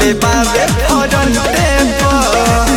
कटले बाबे फरंटे पर।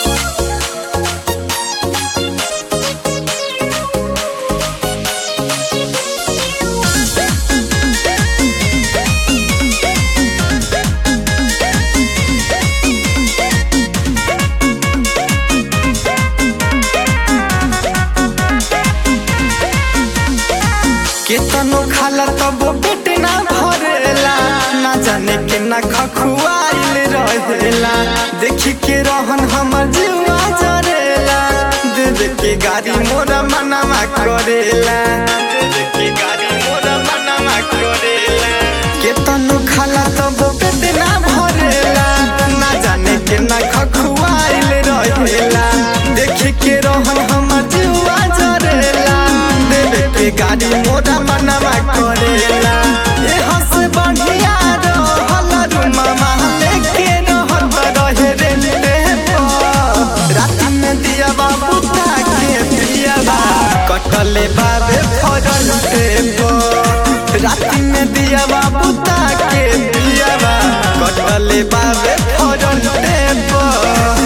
केतनो खाला तब पेट ना भरेला, ना जाने के ना खखुआइल रहेला। देखी के रहन हमर जीवा जरेला, दे के गाड़ी मोरा मनामा करेला, दे के गाड़ी मोरा मनामा करेला। केतनो खाला तब पेट ना भरेला, ना जाने के ना खखुआइल रहेला। देखी के रहन हमर जीवा जरेला, गाड़ी मोरा मनवा करेला। ए हंस बढ़िया रहल रुमा महले के रहल रहे रेंटे पर। रात में दिया बाबू ताके पियाबा कटले बाबे फरंटे पर। रात में दिया बाबू ताके पियाबा कटले बाबे फरंटे पर।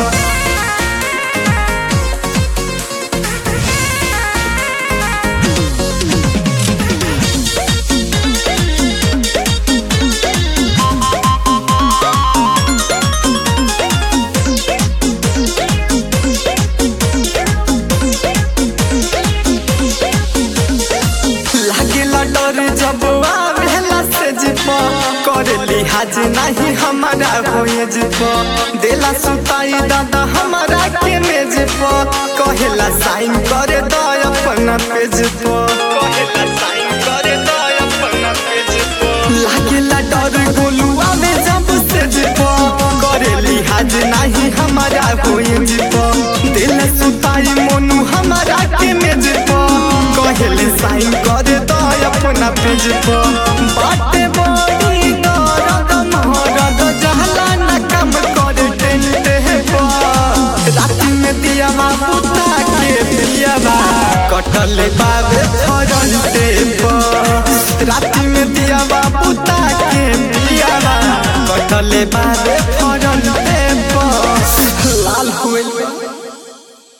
जब आवेला से जिपा कर लिहाज नहीं हमारा होए जिपा, देला सुताई दादा हमारा के मेज पर। कहेला साइन करे दो अपना पेज पर, कहेला साइन करे दो अपना पेज पर। लागेला डर गोलुआ में जब से जिपा करे लिहाज नहीं हमारा होए जिपा, देला सुताई मोनू हमारा के मेज पर। कहेले साइन करे दो अपना पेज पर। बाटे बड़ी दर्द महरद जहला न काम करे टेंटे पर। रात में दिया बाबू ताके पियाबा कटले बाबे फरंटे पर। रात में दिया बाबू ताके पियाबा कटले बाबे फरंटे पर। लाल हुए